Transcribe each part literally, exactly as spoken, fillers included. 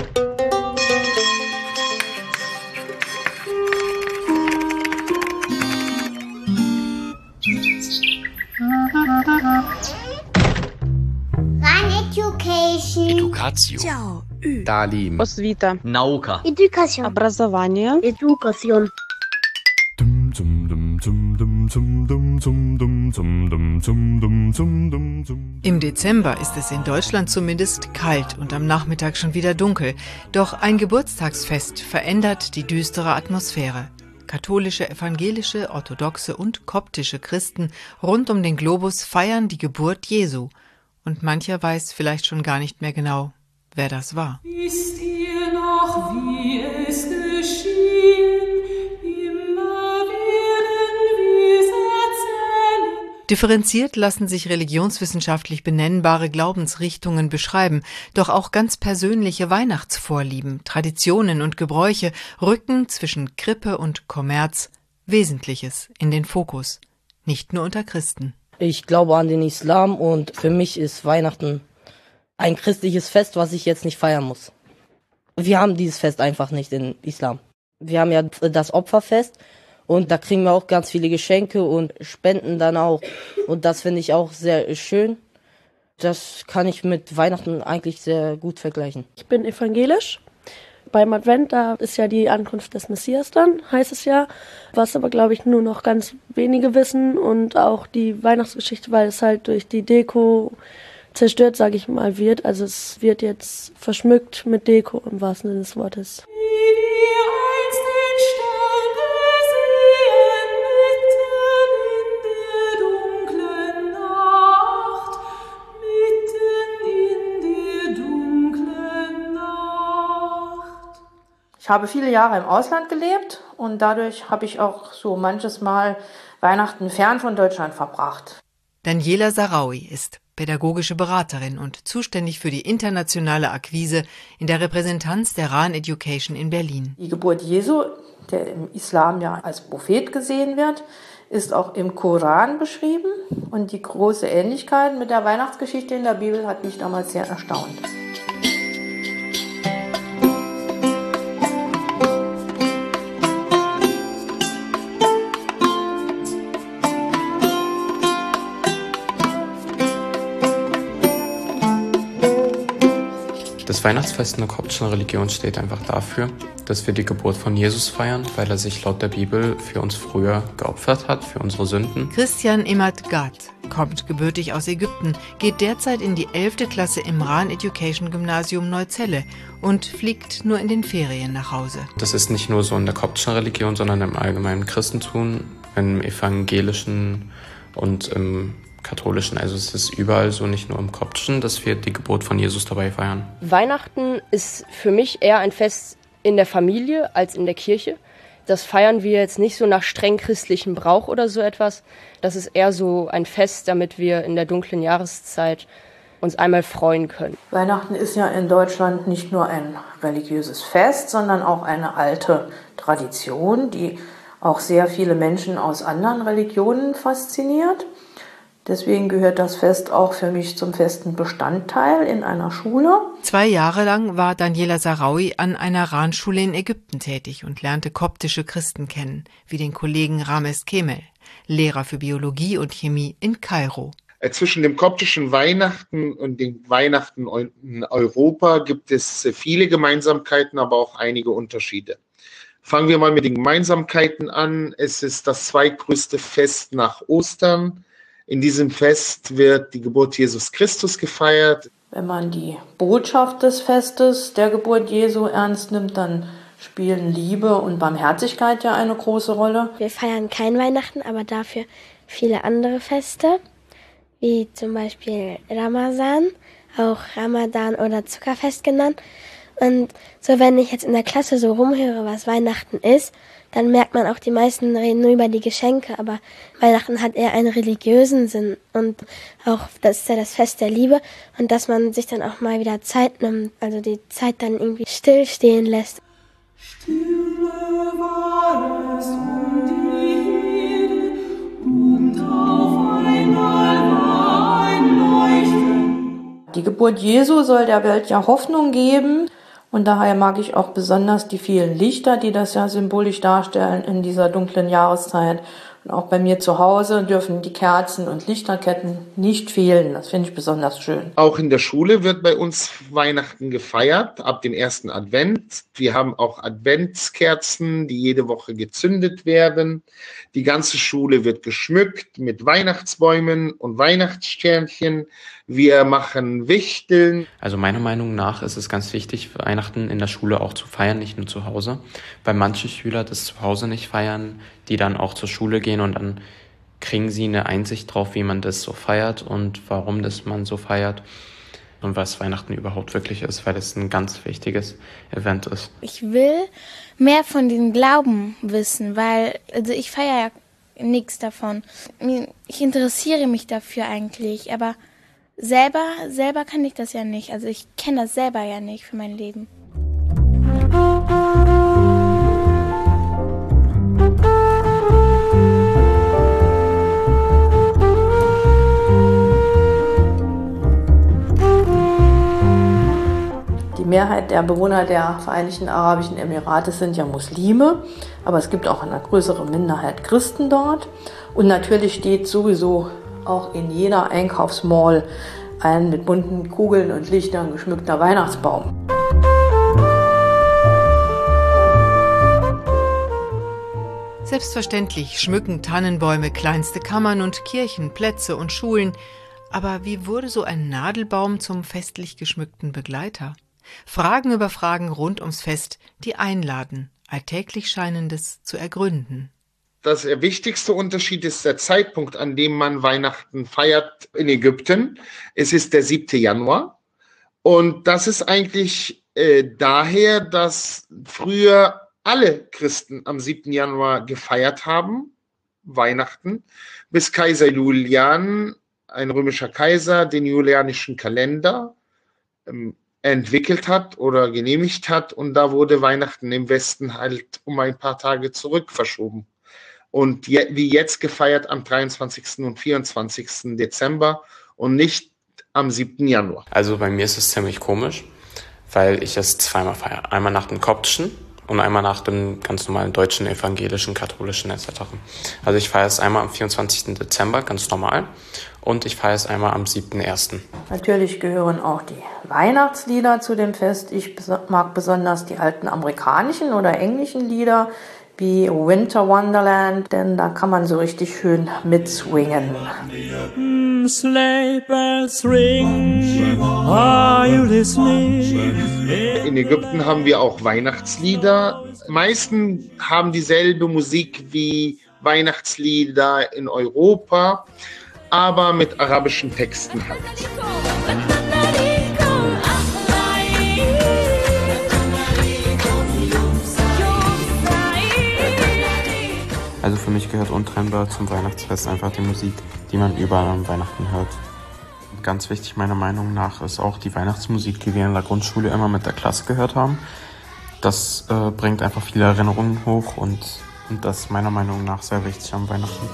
Education. Educatio. Talim. Osvita. Nauka. Education. Образование. Education. Im Dezember ist es in Deutschland zumindest kalt und am Nachmittag schon wieder dunkel. Doch ein Geburtstagsfest verändert die düstere Atmosphäre. Katholische, evangelische, orthodoxe und koptische Christen rund um den Globus feiern die Geburt Jesu. Und mancher weiß vielleicht schon gar nicht mehr genau, wer das war. Wisst ihr noch, wie es geschehen? Immer werden wir's erzählen. Differenziert lassen sich religionswissenschaftlich benennbare Glaubensrichtungen beschreiben, doch auch ganz persönliche Weihnachtsvorlieben, Traditionen und Gebräuche rücken zwischen Krippe und Kommerz Wesentliches in den Fokus, nicht nur unter Christen. Ich glaube an den Islam und für mich ist Weihnachten ein christliches Fest, was ich jetzt nicht feiern muss. Wir haben dieses Fest einfach nicht im Islam. Wir haben ja das Opferfest und da kriegen wir auch ganz viele Geschenke und spenden dann auch. Und das finde ich auch sehr schön. Das kann ich mit Weihnachten eigentlich sehr gut vergleichen. Ich bin evangelisch. Beim Advent, da ist ja die Ankunft des Messias dann, heißt es ja. Was aber, glaube ich, nur noch ganz wenige wissen und auch die Weihnachtsgeschichte, weil es halt durch die Deko zerstört, sage ich mal, wird. Also es wird jetzt verschmückt mit Deko im wahrsten Sinne des Wortes. Ich habe viele Jahre im Ausland gelebt und dadurch habe ich auch so manches Mal Weihnachten fern von Deutschland verbracht. Daniela Saraui ist pädagogische Beraterin und zuständig für die internationale Akquise in der Repräsentanz der Rahn Education in Berlin. Die Geburt Jesu, der im Islam ja als Prophet gesehen wird, ist auch im Koran beschrieben. Und die große Ähnlichkeit mit der Weihnachtsgeschichte in der Bibel hat mich damals sehr erstaunt. Das Weihnachtsfest in der koptischen Religion steht einfach dafür, dass wir die Geburt von Jesus feiern, weil er sich laut der Bibel für uns früher geopfert hat, für unsere Sünden. Christian Imad Gad kommt gebürtig aus Ägypten, geht derzeit in die elfte Klasse im Rahn Education Gymnasium Neuzelle und fliegt nur in den Ferien nach Hause. Das ist nicht nur so in der koptischen Religion, sondern im allgemeinen Christentum, im evangelischen und im katholischen. Also es ist überall so, nicht nur im koptischen, dass wir die Geburt von Jesus dabei feiern. Weihnachten ist für mich eher ein Fest in der Familie als in der Kirche. Das feiern wir jetzt nicht so nach streng christlichem Brauch oder so etwas. Das ist eher so ein Fest, damit wir in der dunklen Jahreszeit uns einmal freuen können. Weihnachten ist ja in Deutschland nicht nur ein religiöses Fest, sondern auch eine alte Tradition, die auch sehr viele Menschen aus anderen Religionen fasziniert. Deswegen gehört das Fest auch für mich zum festen Bestandteil in einer Schule. Zwei Jahre lang war Daniela Saraui an einer Rahn-Schule in Ägypten tätig und lernte koptische Christen kennen, wie den Kollegen Rames Kemel, Lehrer für Biologie und Chemie in Kairo. Zwischen dem koptischen Weihnachten und dem Weihnachten in Europa gibt es viele Gemeinsamkeiten, aber auch einige Unterschiede. Fangen wir mal mit den Gemeinsamkeiten an. Es ist das zweitgrößte Fest nach Ostern. In diesem Fest wird die Geburt Jesus Christus gefeiert. Wenn man die Botschaft des Festes der Geburt Jesu ernst nimmt, dann spielen Liebe und Barmherzigkeit ja eine große Rolle. Wir feiern kein Weihnachten, aber dafür viele andere Feste, wie zum Beispiel Ramazan, auch Ramadan oder Zuckerfest genannt. Und so, wenn ich jetzt in der Klasse so rumhöre, was Weihnachten ist, dann merkt man auch, die meisten reden nur über die Geschenke, aber Weihnachten hat eher einen religiösen Sinn und auch, das ist ja das Fest der Liebe und dass man sich dann auch mal wieder Zeit nimmt, also die Zeit dann irgendwie stillstehen lässt. Stille war es um die Erde und auf einmal war ein Leuchten. Die Geburt Jesu soll der Welt ja Hoffnung geben Und daher mag ich auch besonders die vielen Lichter, die das ja symbolisch darstellen in dieser dunklen Jahreszeit. Und auch bei mir zu Hause dürfen die Kerzen und Lichterketten nicht fehlen. Das finde ich besonders schön. Auch in der Schule wird bei uns Weihnachten gefeiert, ab dem ersten Advent. Wir haben auch Adventskerzen, die jede Woche gezündet werden. Die ganze Schule wird geschmückt mit Weihnachtsbäumen und Weihnachtssternchen. Wir machen Wichteln. Also meiner Meinung nach ist es ganz wichtig, Weihnachten in der Schule auch zu feiern, nicht nur zu Hause. Weil manche Schüler das zu Hause nicht feiern, die dann auch zur Schule gehen und dann kriegen sie eine Einsicht drauf, wie man das so feiert und warum das man so feiert und was Weihnachten überhaupt wirklich ist, weil es ein ganz wichtiges Event ist. Ich will mehr von dem Glauben wissen, weil also ich feiere ja nichts davon. Ich interessiere mich dafür eigentlich, aber selber, selber kann ich das ja nicht. Also ich kenne das selber ja nicht für mein Leben. Die Mehrheit der Bewohner der Vereinigten Arabischen Emirate sind ja Muslime, aber es gibt auch eine größere Minderheit Christen dort. Und natürlich steht sowieso auch in jeder Einkaufsmall ein mit bunten Kugeln und Lichtern geschmückter Weihnachtsbaum. Selbstverständlich schmücken Tannenbäume kleinste Kammern und Kirchen, Plätze und Schulen. Aber wie wurde so ein Nadelbaum zum festlich geschmückten Begleiter? Fragen über Fragen rund ums Fest, die einladen, alltäglich Scheinendes zu ergründen. Das der wichtigste Unterschied ist der Zeitpunkt, an dem man Weihnachten feiert in Ägypten. Es ist der siebte Januar. Und das ist eigentlich äh, daher, dass früher alle Christen am siebten Januar gefeiert haben, Weihnachten, bis Kaiser Julian, ein römischer Kaiser, den julianischen Kalender ähm, entwickelt hat oder genehmigt hat. Und da wurde Weihnachten im Westen halt um ein paar Tage zurück verschoben. Und je, wie jetzt gefeiert am dreiundzwanzigsten und vierundzwanzigsten Dezember und nicht am siebten Januar. Also bei mir ist es ziemlich komisch, weil ich es zweimal feiere. Einmal nach dem koptischen und einmal nach dem ganz normalen deutschen, evangelischen, katholischen et cetera. Also ich feiere es einmal am vierundzwanzigsten Dezember, ganz normal, und ich feiere es einmal am siebten ersten Natürlich gehören auch die Weihnachtslieder zu dem Fest. Ich mag besonders die alten amerikanischen oder englischen Lieder, wie Winter Wonderland, denn da kann man so richtig schön mitswingen. Sleigh bells ring, are you listening? In Ägypten haben wir auch Weihnachtslieder. Meisten haben dieselbe Musik wie Weihnachtslieder in Europa, aber mit arabischen Texten halt. Also für mich gehört untrennbar zum Weihnachtsfest einfach die Musik, die man überall an Weihnachten hört. Ganz wichtig meiner Meinung nach ist auch die Weihnachtsmusik, die wir in der Grundschule immer mit der Klasse gehört haben. Das äh, bringt einfach viele Erinnerungen hoch und, und das ist meiner Meinung nach sehr wichtig am Weihnachten.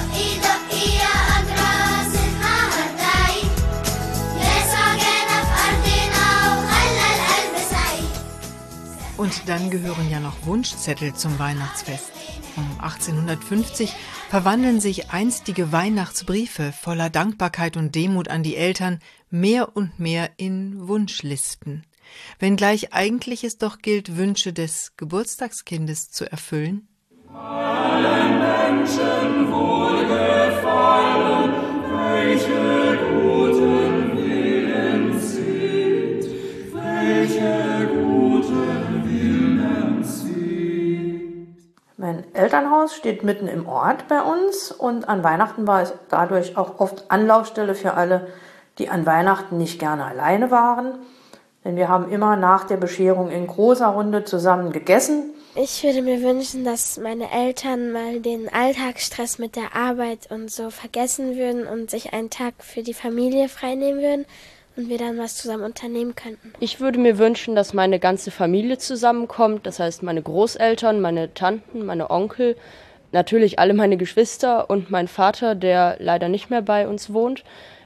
Und dann gehören ja noch Wunschzettel zum Weihnachtsfest. Um achtzehnhundertfünfzig verwandeln sich einstige Weihnachtsbriefe voller Dankbarkeit und Demut an die Eltern mehr und mehr in Wunschlisten. Wenngleich eigentlich es doch gilt, Wünsche des Geburtstagskindes zu erfüllen. Allen Menschen wohlgefallen, welche guten Willen sind, welche guten Willen sind. Mein Elternhaus steht mitten im Ort bei uns und an Weihnachten war es dadurch auch oft Anlaufstelle für alle, die an Weihnachten nicht gerne alleine waren. Denn wir haben immer nach der Bescherung in großer Runde zusammen gegessen. Ich würde mir wünschen, dass meine Eltern mal den Alltagsstress mit der Arbeit und so vergessen würden und sich einen Tag für die Familie freinehmen würden und wir dann was zusammen unternehmen könnten. Ich würde mir wünschen, dass meine ganze Familie zusammenkommt, das heißt meine Großeltern, meine Tanten, meine Onkel, natürlich alle meine Geschwister und mein Vater, der leider nicht mehr bei uns wohnt.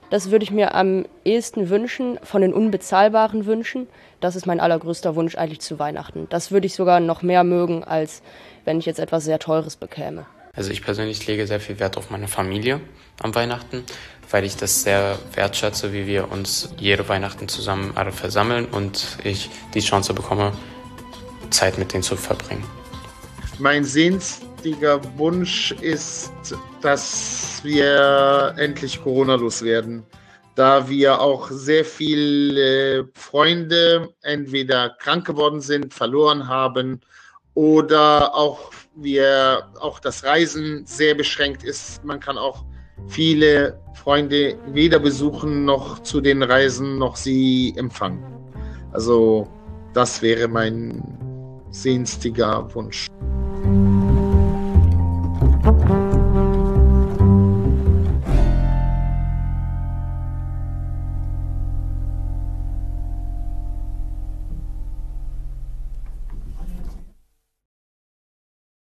Das würde ich mir am ehesten wünschen, von den unbezahlbaren Wünschen. Das ist mein allergrößter Wunsch eigentlich zu Weihnachten. Das würde ich sogar noch mehr mögen, als wenn ich jetzt etwas sehr Teures bekäme. Also ich persönlich lege sehr viel Wert auf meine Familie am Weihnachten, weil ich das sehr wertschätze, wie wir uns jede Weihnachten zusammen alle versammeln und ich die Chance bekomme, Zeit mit denen zu verbringen. Mein sehnlichster Wunsch ist, dass wir endlich Corona loswerden, da wir auch sehr viele Freunde entweder krank geworden sind, verloren haben oder auch wir auch das Reisen sehr beschränkt ist. Man kann auch viele Freunde weder besuchen noch zu den Reisen noch sie empfangen. Also das wäre mein sehnlichster Wunsch.